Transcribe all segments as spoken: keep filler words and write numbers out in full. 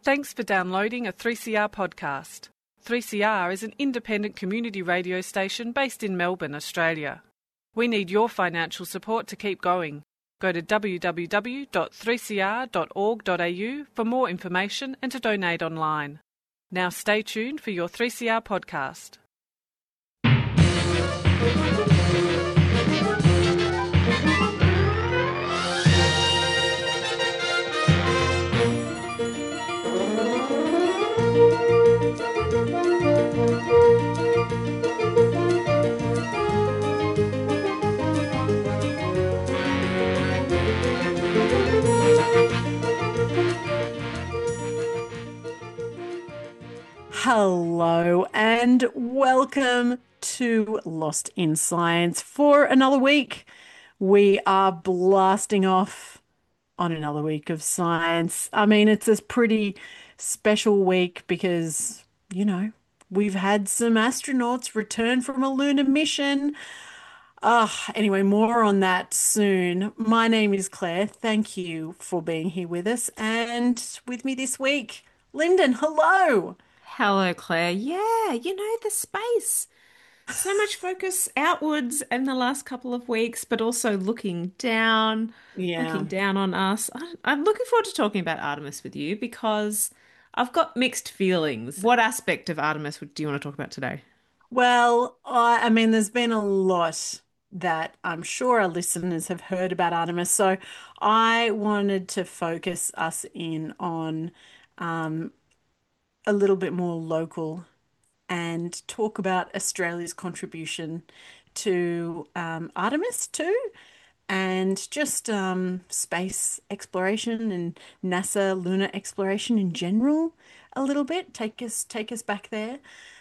Thanks for downloading a three C R podcast. three C R is an independent community radio station based in Melbourne, Australia. We need your financial support to keep going. Go to w w w dot three c r dot org dot a u for more information and to donate online. Now stay tuned for your three C R podcast. Hello and welcome to Lost in Science for another week. We are blasting off on another week of science. I mean, it's a pretty special week because, you know, we've had some astronauts return from a lunar mission. Ah, anyway, more on that soon. My name is Claire. Thank you for being here with us. And with me this week, Lyndon, hello. Hello, Claire. Yeah, you know, the space. So much focus outwards in the last couple of weeks, but also looking down, Yeah. looking down on us. I- I'm looking forward to talking about Artemis with you because I've got mixed feelings. What aspect of Artemis would- do you want to talk about today? Well, I, I mean, there's been a lot that I'm sure our listeners have heard about Artemis. So I wanted to focus us in on um, a little bit more local and talk about Australia's contribution to um, Artemis too, and just um, space exploration and NASA lunar exploration in general a little bit. Take us take us back there.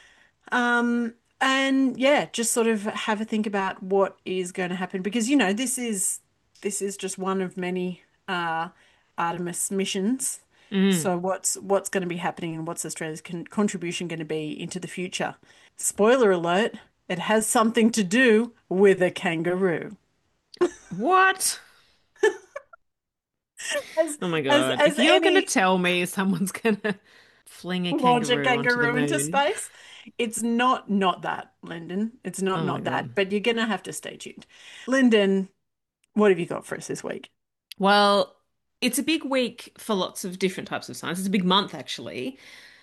Um, and yeah, just sort of have a think about what is going to happen because you know this is this is just one of many uh, Artemis missions. Mm. So what's what's going to be happening and what's Australia's con contribution going to be into the future? Spoiler alert, it has something to do with a kangaroo. What? As Oh my as God. as If you're going to any tell me someone's going to fling a launch a kangaroo onto the kangaroo into moon. space, it's not not that, Lyndon. It's not Oh my not that, God. but you're going to have to stay tuned. Lyndon, what have you got for us this week? Well, it's a big week for lots of different types of science. It's a big month, actually,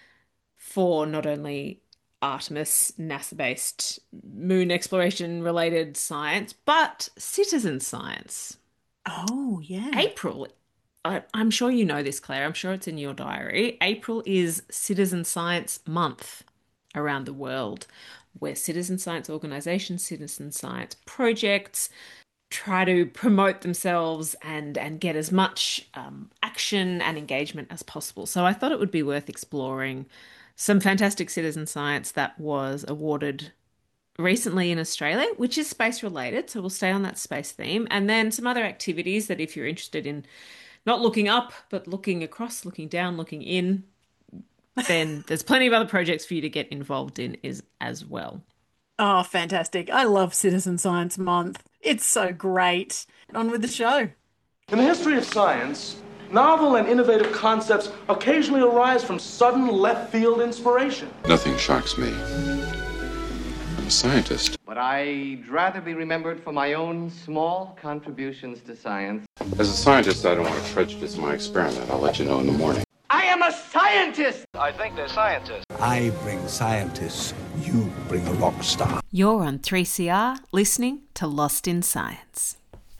for not only Artemis, NASA-based moon exploration related science, but citizen science. Oh, yeah. April, I, I'm sure you know this, Claire. I'm sure it's in your diary. April is Citizen Science Month around the world, where citizen science organizations, citizen science projects try to promote themselves and and get as much um, action and engagement as possible. So I thought it would be worth exploring some fantastic citizen science that was awarded recently in Australia, which is space related. So we'll stay on that space theme. And then some other activities that if you're interested in not looking up, but looking across, looking down, looking in, then there's plenty of other projects for you to get involved in is as well. Oh, fantastic. I love Citizen Science Month. It's so great. On with the show. In the history of science, novel and innovative concepts occasionally arise from sudden left field inspiration. Nothing shocks me. I'm a scientist. But I'd rather be remembered for my own small contributions to science. As a scientist, I don't want to prejudice my experiment. I'll let you know in the morning. I am a scientist! I think they're scientists. I bring scientists, you bring a rock star. You're on three C R, listening to Lost in Science.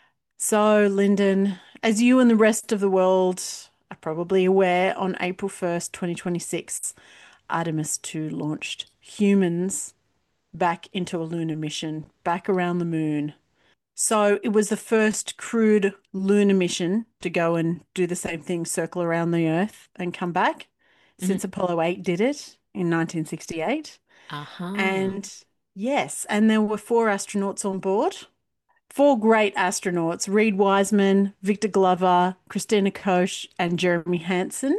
So, Lyndon, as you and the rest of the world are probably aware, on April first, twenty twenty-six, Artemis two launched humans back into a lunar mission, back around the moon. So it was the first crewed lunar mission to go and do the same thing, circle around the Earth and come back, mm-hmm. since Apollo eight did it in nineteen sixty-eight. Uh-huh. And yes, and there were four astronauts on board. Four great astronauts, Reid Wiseman, Victor Glover, Christina Koch, and Jeremy Hansen.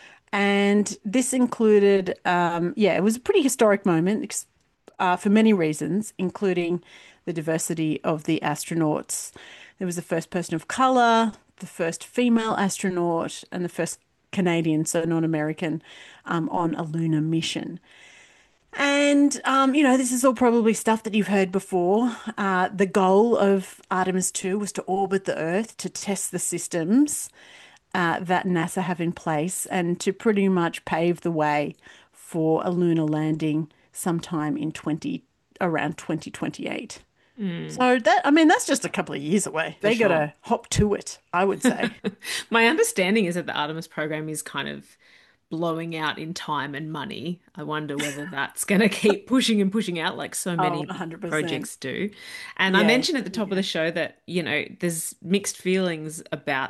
And this included, um, yeah, it was a pretty historic moment uh, for many reasons, including the diversity of the astronauts. There was the first person of color, the first female astronaut, and the first Canadian, so not American, um, on a lunar mission. And, um, you know, this is all probably stuff that you've heard before. Uh, the goal of Artemis two was to orbit the Earth to test the systems uh, that NASA have in place and to pretty much pave the way for a lunar landing sometime in twenty around twenty twenty-eight. Mm. So that, I mean, that's just a couple of years away. They got to hop to it, I would say. My understanding is that the Artemis program is kind of blowing out in time and money. I wonder whether that's going to keep pushing and pushing out like so many oh, projects do. And yeah, I mentioned at the top yeah. of the show that, you know, there's mixed feelings about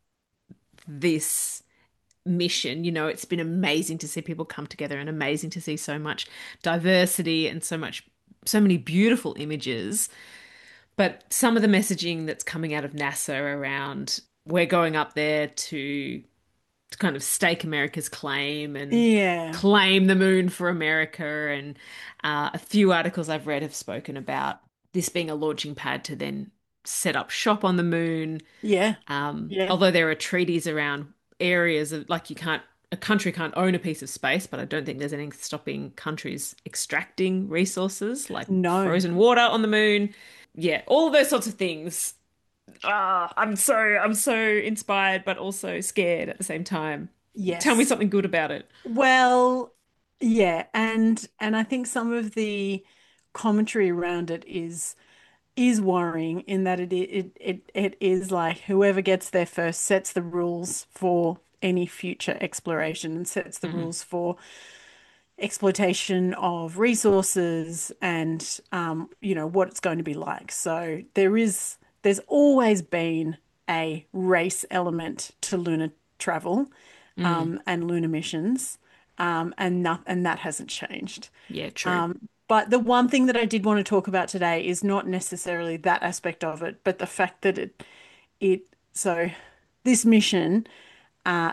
this mission. You know, it's been amazing to see people come together and amazing to see so much diversity and so much, so many beautiful images. But some of the messaging that's coming out of NASA around we're going up there to to kind of stake America's claim and yeah. claim the moon for America. And uh, a few articles I've read have spoken about this being a launching pad to then set up shop on the moon. Yeah. Um, yeah. Although there are treaties around areas of, like, you can't, a country can't own a piece of space, but I don't think there's anything stopping countries extracting resources like no. frozen water on the moon. Yeah, all of those sorts of things. Ah, I'm so I'm so inspired, but also scared at the same time. Yes. Tell me something good about it. Well, yeah, and and I think some of the commentary around it is is worrying in that it it it it is like whoever gets there first sets the rules for any future exploration and sets the mm-hmm. rules for exploitation of resources and um, you know, what it's going to be like. So there is. There's always been a race element to lunar travel um, mm. and lunar missions, um, and, not, and that hasn't changed. Yeah, true. Um, but the one thing that I did want to talk about today is not necessarily that aspect of it, but the fact that it, it so this mission uh,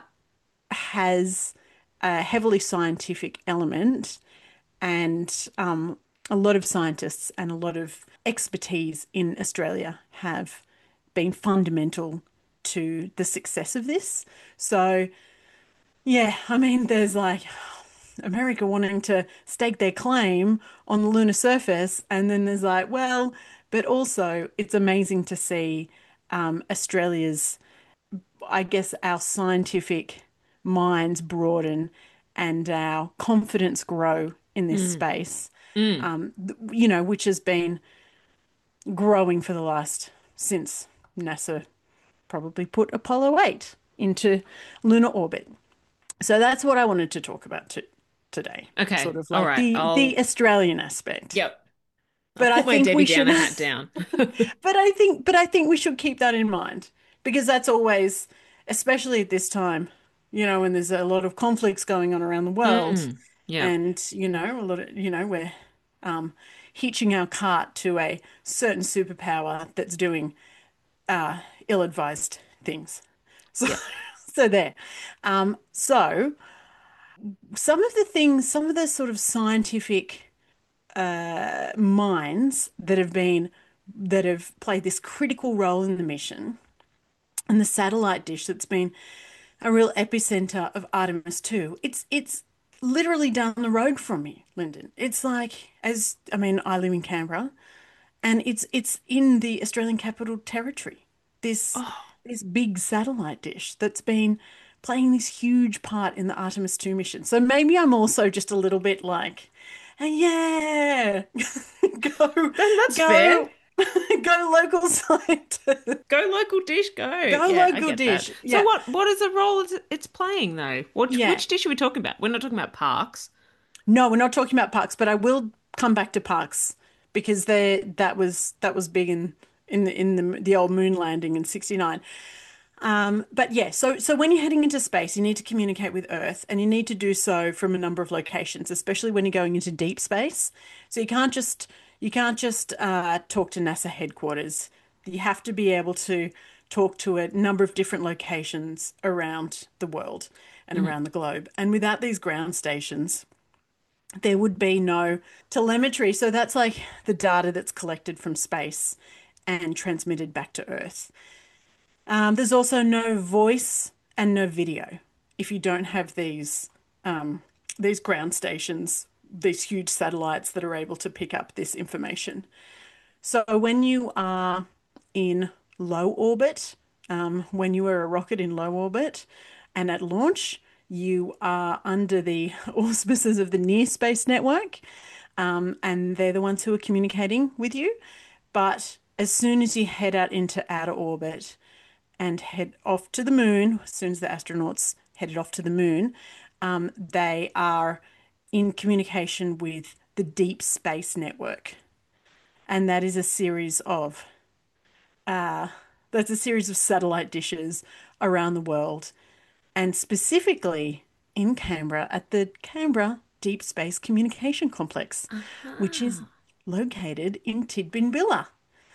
has a heavily scientific element and um, a lot of scientists and a lot of expertise in Australia have been fundamental to the success of this. So, yeah, I mean, there's like America wanting to stake their claim on the lunar surface, and then there's like, well, but also it's amazing to see um, Australia's, I guess, our scientific minds broaden and our confidence grow in this mm. space. Mm. Um, you know, which has been growing for the last, since NASA probably put Apollo eight into lunar orbit. So that's what I wanted to talk about to, today. Okay. Sort of like all right. the, I'll... the Australian aspect. Yep. But I'll I put think my Debbie we should Downer hat down. but I think but I think we should keep that in mind, because that's always, especially at this time, you know, when there's a lot of conflicts going on around the world. Mm. Yeah. And, you know, a lot of, you know, we're um, hitching our cart to a certain superpower that's doing uh, ill-advised things. So, yeah. so there. Um, so some of the things, some of the sort of scientific uh, minds that have been, that have played this critical role in the mission, and the satellite dish that's been a real epicenter of Artemis two. It's, it's, literally down the road from me, Lyndon. It's like, as I mean, I live in Canberra, and it's it's in the Australian Capital Territory. This oh. this big satellite dish that's been playing this huge part in the Artemis two mission. So maybe I'm also just a little bit like, yeah, go. And that's go, fair. Go local scientist. Go local dish, go. Go yeah, local dish. Yeah. So what what is the role it's playing though? What, yeah. Which dish are we talking about? We're not talking about parks. No, we're not talking about parks, but I will come back to parks, because they that was that was big in in the in the the old moon landing in sixty-nine. Um, but yeah, so so when you're heading into space, you need to communicate with Earth, and you need to do so from a number of locations, especially when you're going into deep space. So you can't just You can't just uh, talk to NASA headquarters. You have to be able to talk to a number of different locations around the world and mm. around the globe. And without these ground stations, there would be no telemetry. So that's like the data that's collected from space and transmitted back to Earth. Um, there's also no voice and no video. if you don't have these um, these ground stations, these huge satellites that are able to pick up this information. So when you are in low orbit, um, when you are a rocket in low orbit and at launch, you are under the auspices of the Near Space Network, um, and they're the ones who are communicating with you. But as soon as you head out into outer orbit and head off to the moon, as soon as the astronauts headed off to the moon, um, they are in communication with the Deep Space Network. And that is a series of uh, that's a series of satellite dishes around the world, and specifically in Canberra at the Canberra Deep Space Communication Complex, which is located in Tidbinbilla.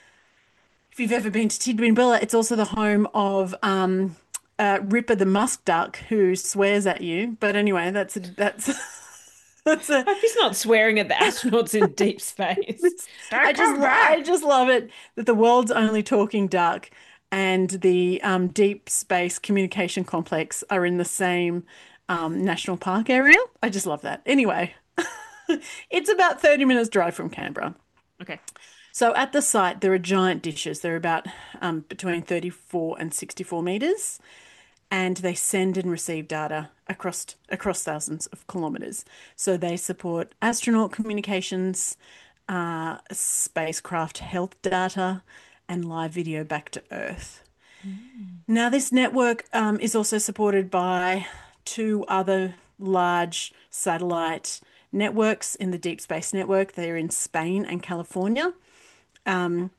If you've ever been to Tidbinbilla, it's also the home of um, uh, Ripper the musk duck, who swears at you. But anyway, that's a, that's that's a. I hope he's not swearing at the astronauts in deep space. I just I just love it that the world's only talking duck and the um, Deep Space Communication Complex are in the same um, national park area. I just love that. Anyway, it's about thirty minutes drive from Canberra. Okay. So at the site, there are giant dishes. They're about um, between thirty-four and sixty-four meters, and they send and receive data across across thousands of kilometers. So they support astronaut communications, uh, spacecraft health data, and live video back to Earth. Mm. Now, this network um, is also supported by two other large satellite networks in the Deep Space Network. They're in Spain and California. Um,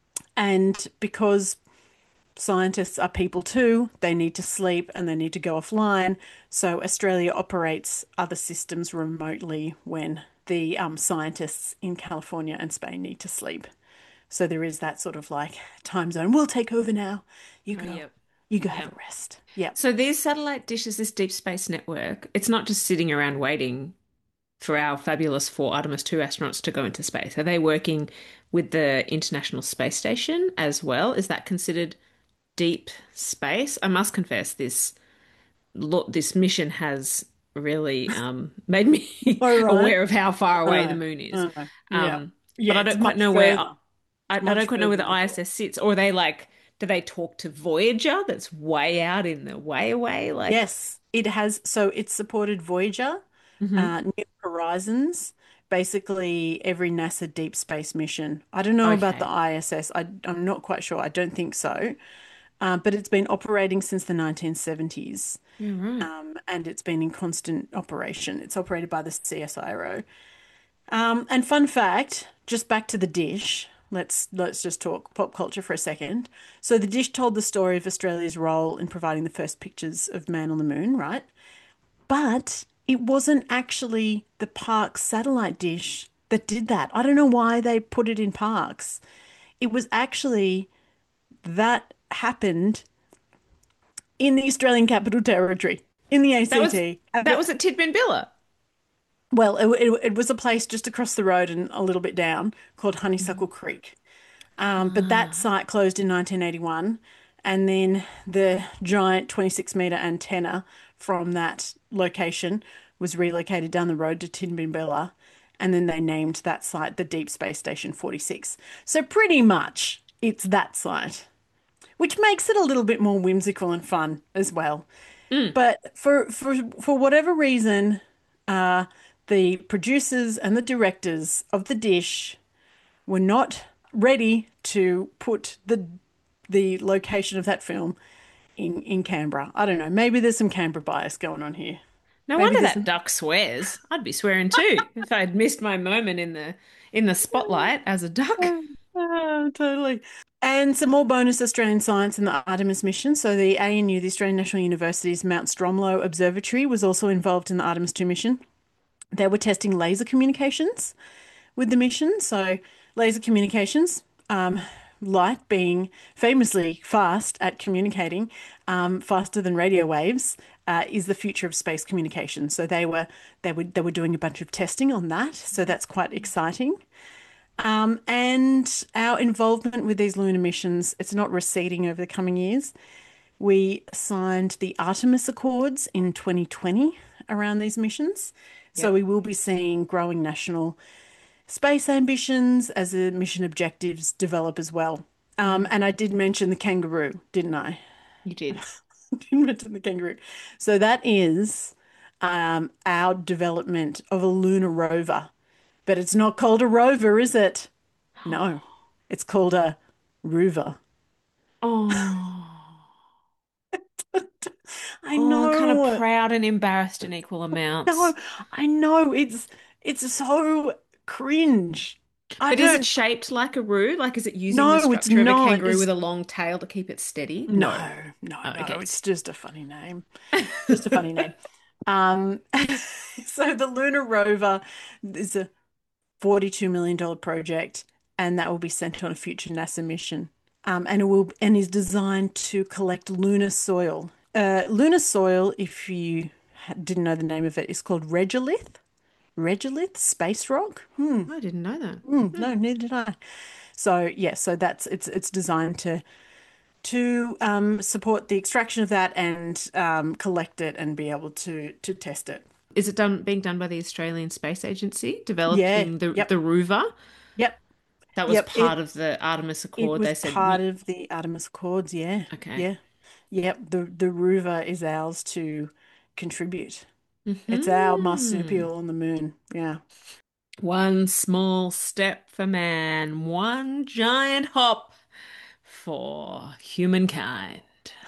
and because scientists are people too, they need to sleep and they need to go offline. So Australia operates other systems remotely when the um, scientists in California and Spain need to sleep. So there is that sort of like time zone. We'll take over now. You go. Yep. You go yep. have a rest. Yeah. So these satellite dishes, this Deep Space Network, it's not just sitting around waiting for our fabulous four Artemis two astronauts to go into space. Are they working with the International Space Station as well? Is that considered deep space? I must confess, this this mission has really um, made me right. aware of how far away uh, the moon is. Uh, yeah. Um, yeah, but I don't quite know further. where I, I don't quite know where the I S S sits. Or are they like, do they talk to Voyager that's way out in the way away? Like yes, it has. So it's supported Voyager. Mm-hmm. uh, New Horizons, basically every NASA deep space mission. I don't know okay. about the I S S. I, I'm not quite sure. I don't think so. Uh, but it's been operating since the nineteen seventies. Yeah, right. um, and it's been in constant operation. It's operated by the C S I R O. Um, and fun fact, just back to the dish. Let's let's just talk pop culture for a second. So the dish told the story of Australia's role in providing the first pictures of man on the moon, right? But it wasn't actually the Parkes satellite dish that did that. I don't know why they put it in Parkes. It was actually that happened in the Australian Capital Territory, in the A C T. That was, that was at Tidbinbilla. Well, it, it, it was a place just across the road and a little bit down called Honeysuckle mm. Creek. Um, but that site closed in nineteen eighty-one. And then the giant twenty-six metre antenna from that location was relocated down the road to Tidbinbilla, and then they named that site the Deep Space Station forty-six. So pretty much it's that site, which makes it a little bit more whimsical and fun as well. Mm. But for for for whatever reason, uh, the producers and the directors of the dish were not ready to put the the location of that film in, in Canberra. I don't know. Maybe there's some Canberra bias going on here. No Maybe wonder that some... duck swears. I'd be swearing too if I'd missed my moment in the in the spotlight as a duck. Oh, totally. And some more bonus Australian science in the Artemis mission. So the A N U, the Australian National University's Mount Stromlo Observatory, was also involved in the Artemis two mission. They were testing laser communications with the mission. So laser communications, um, light being famously fast at communicating, um, faster than radio waves, uh, is the future of space communication. So they were they were they were doing a bunch of testing on that. So that's quite exciting. Um, and our involvement with these lunar missions, it's not receding over the coming years. We signed the Artemis Accords in twenty twenty around these missions. So Yep. we will be seeing growing national space ambitions as the mission objectives develop as well. Um, and I did mention the kangaroo, didn't I? You did. Didn't mention the kangaroo. So that is um, our development of a lunar rover. But it's not called a rover, is it? No, it's called a rover. Oh, I oh, kind of know. proud and embarrassed in equal amounts. No, I know. It's it's so cringe. I But is it don't shaped like a roo? Like, is it using the No, it's structure of a not. kangaroo It's with a long tail to keep it steady? no, no, Oh, no. okay. It's just a funny name. Just a funny name. Um, so the lunar rover is a forty-two million dollar project, and that will be sent on a future NASA mission. Um, and it will and is designed to collect lunar soil. Uh, lunar soil, if you ha- didn't know the name of it, is called regolith. Regolith, space rock. Hmm. I didn't know that. Mm, no, neither did I. So yeah, so that's it's it's designed to to um, support the extraction of that and um, collect it and be able to to test it. Is it done being done by the Australian Space Agency, Yeah. developing the Yep. the rover? Yep. That was Yep. part It of the Artemis it Accord. was They said, part "You-" of the Artemis Accords. Yeah. okay. Yeah. Yep. The the rover is ours to contribute. It's our Mhm. marsupial on the moon. Yeah. One small step for man, one giant hop for humankind.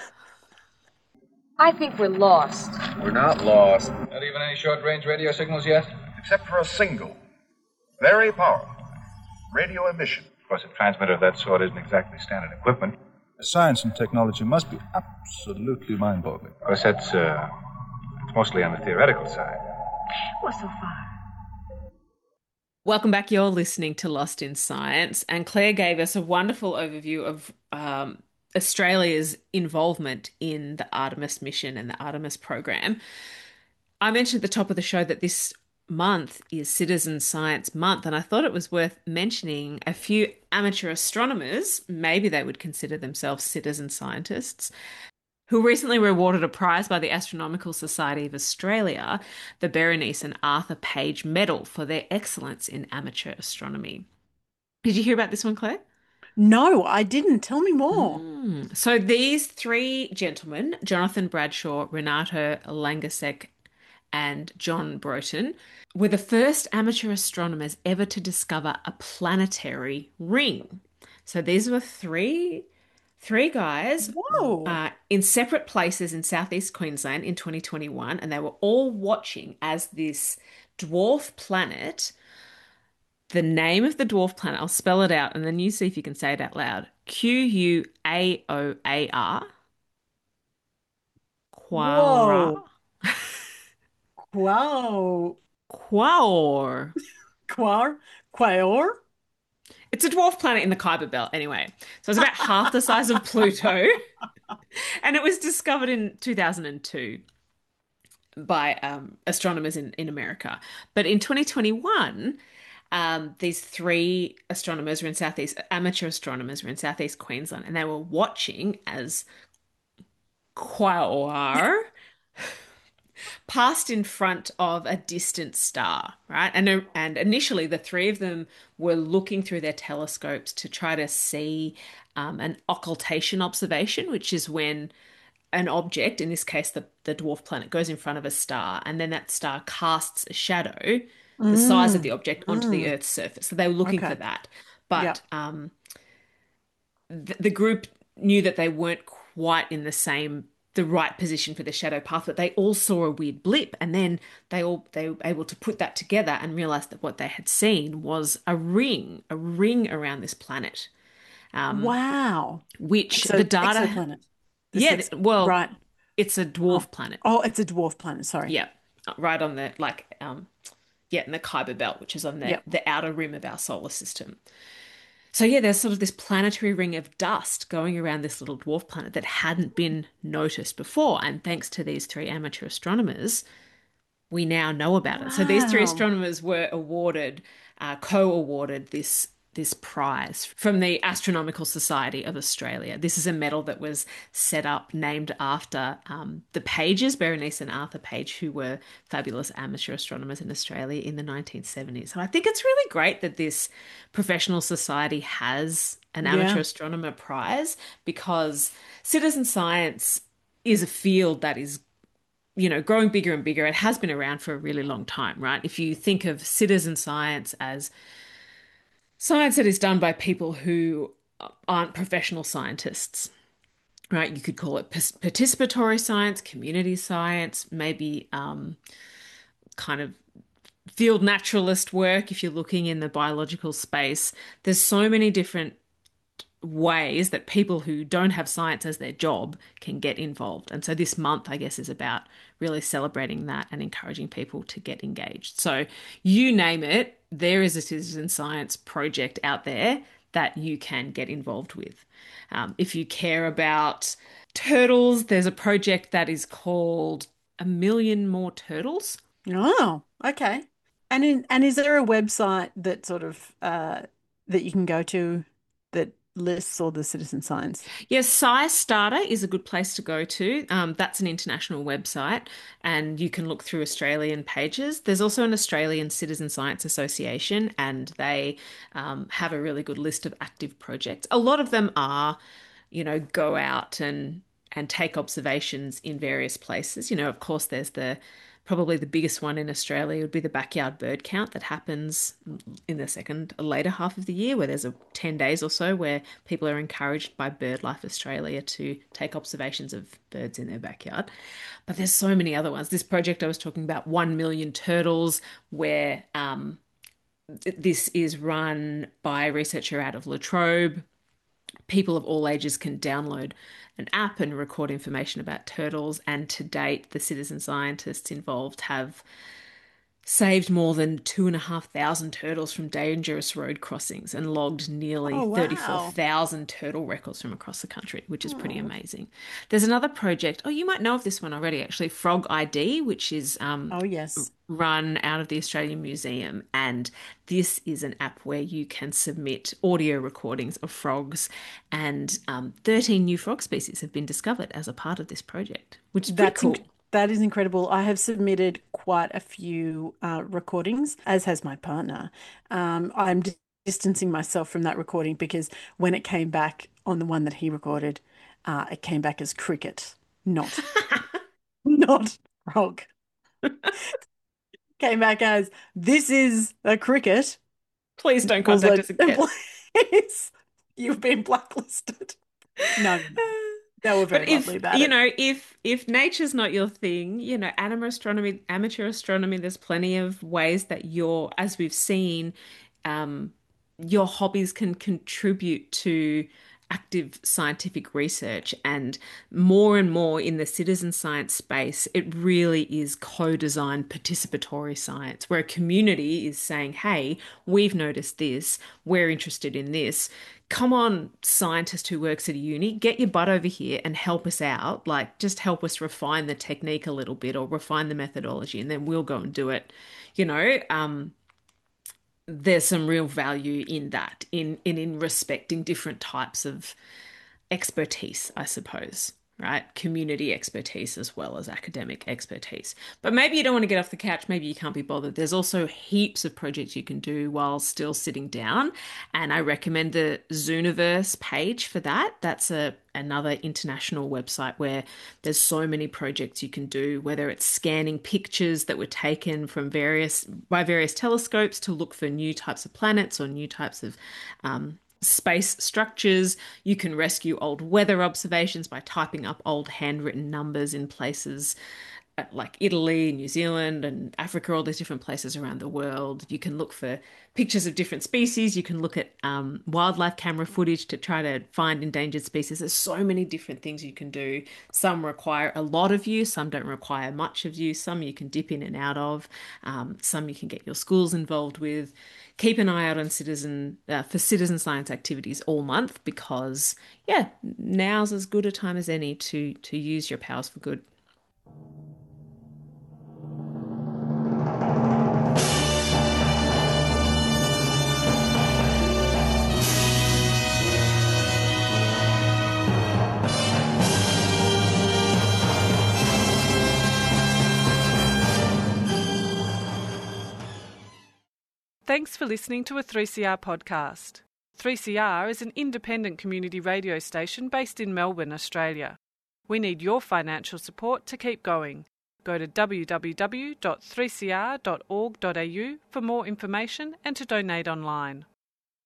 I think we're lost. We're not lost. Not even any short-range radio signals yet? Except for a single, very powerful radio emission. Of course, a transmitter of that sort isn't exactly standard equipment. Science and technology must be absolutely mind-boggling. Of course, that's uh, it's mostly on the theoretical side. Well, so far. Welcome back. You're listening to Lost in Science, and Claire gave us a wonderful overview of um, Australia's involvement in the Artemis mission and the Artemis program. I mentioned at the top of the show that this month is Citizen Science Month, and I thought it was worth mentioning a few amateur astronomers, maybe they would consider themselves citizen scientists, who recently were awarded a prize by the Astronomical Society of Australia, the Berenice and Arthur Page Medal, for their excellence in amateur astronomy. Did you hear about this one, Claire? No, I didn't. Tell me more. Mm. So these three gentlemen, Jonathan Bradshaw, Renato Langasek, and John Broughton, were the first amateur astronomers ever to discover a planetary ring. So these were three three guys Whoa. uh, in separate places in southeast Queensland in twenty twenty-one, and they were all watching as this dwarf planet, the name of the dwarf planet, I'll spell it out and then you see if you can say it out loud. Q U A O A R. Quaoar. Whoa. Wow. Quaoar. Quar? Quaor? It's a dwarf planet in the Kuiper Belt anyway. So it's about half the size of Pluto. And it was discovered in two thousand two by um, astronomers in, in America. But in twenty twenty-one, um, these three astronomers were in Southeast, amateur astronomers were in Southeast Queensland, and they were watching as Quaoar passed in front of a distant star, right? And, and initially, the three of them were looking through their telescopes to try to see um, an occultation observation, which is when an object, in this case, the, the dwarf planet, goes in front of a star, and then that star casts a shadow, the size of the object, onto the Earth's surface. So they were looking Okay. for that. But Yep. um, the, the group knew that they weren't quite in the same the right position for the shadow path, but they all saw a weird blip, and then they all they were able to put that together and realize that what they had seen was a ring, a ring around this planet, um, Wow. which Exo- the data, exoplanet. This yeah, is- well, right. it's a dwarf planet, Oh, it's a dwarf planet. Sorry. yeah, right on the like, um, yeah, in the Kuiper Belt, which is on the Yep. the outer rim of our solar system. So yeah, there's sort of this planetary ring of dust going around this little dwarf planet that hadn't been noticed before. And thanks to these three amateur astronomers, we now know about it. So these three Wow. astronomers were awarded, uh, co-awarded this this prize from the Astronomical Society of Australia. This is a medal that was set up named after um, the Pages, Berenice and Arthur Page, who were fabulous amateur astronomers in Australia in the nineteen seventies. And I think it's really great that this professional society has an amateur Yeah. astronomer prize, because citizen science is a field that is, you know, growing bigger and bigger. It has been around for a really long time, right? If you think of citizen science as science that is done by people who aren't professional scientists, right? You could call it participatory science, community science, maybe um, kind of field naturalist work if you're looking in the biological space. There's so many different ways that people who don't have science as their job can get involved. And so this month, I guess, is about really celebrating that and encouraging people to get engaged. So you name it, there is a citizen science project out there that you can get involved with. Um, if you care about turtles, there's a project that is called A Million More Turtles. Oh, okay. And in, and is there a website that sort of uh, that you can go to that lists all the citizen science? Yes, SciStarter is a good place to go to. Um, that's an international website, and you can look through Australian pages. There's also an Australian Citizen Science Association, and they um, have a really good list of active projects. A lot of them are, you know, go out and and take observations in various places. You know, of course, there's the probably the biggest one in Australia would be the backyard bird count that happens in the second, later half of the year, where there's a ten days or so where people are encouraged by BirdLife Australia to take observations of birds in their backyard. But there's so many other ones. This project I was talking about, One Million Turtles, where um, this is run by a researcher out of La Trobe. People of all ages can download an app and record information about turtles. And to date, the citizen scientists involved have saved more than two and a half thousand turtles from dangerous road crossings and logged nearly Oh, wow. thirty-four thousand turtle records from across the country, which is pretty amazing. There's another project. Oh, you might know of this one already, actually. Frog I D, which is um, Oh, yes. run out of the Australian Museum. And this is an app where you can submit audio recordings of frogs, and um, thirteen new frog species have been discovered as a part of this project, which is pretty That's cool. inc- that is incredible. I have submitted quite a few uh, recordings, as has my partner. Um, I'm di- distancing myself from that recording because when it came back on the one that he recorded, uh, it came back as cricket, not not frog. Came back as, this is a cricket. Please don't I was contact like, us again. Please, you've been blacklisted. No, no, no. They were very But if lovely about you it. know, if if nature's not your thing, you know, amateur astronomy, amateur astronomy, there's plenty of ways that your, as we've seen, um, your hobbies can contribute to active scientific research. And more and more in the citizen science space, it really is co-designed participatory science, where a community is saying, hey, we've noticed this, we're interested in this. Come on, scientist who works at a uni, get your butt over here and help us out. Like, just help us refine the technique a little bit or refine the methodology, and then we'll go and do it. You know, um, there's some real value in that, in, in, in respecting different types of expertise, I suppose. Right? Community expertise as well as academic expertise. But maybe you don't want to get off the couch. Maybe you can't be bothered. There's also heaps of projects you can do while still sitting down. And I recommend the Zooniverse page for that. That's a another international website where there's so many projects you can do, whether it's scanning pictures that were taken from various by various telescopes to look for new types of planets or new types of um, space structures. You can rescue old weather observations by typing up old handwritten numbers in places like Italy, New Zealand, and Africa, all these different places around the world. You can look for pictures of different species. You can look at um, wildlife camera footage to try to find endangered species. There's so many different things you can do. Some require a lot of you, some don't require much of you, some you can dip in and out of, um, some you can get your schools involved with. Keep an eye out on citizen uh, for citizen science activities all month, because, yeah, now's as good a time as any to to use your powers for good. Thanks for listening to a three C R podcast. three C R is an independent community radio station based in Melbourne, Australia. We need your financial support to keep going. Go to w w w dot three c r dot org dot a u for more information and to donate online.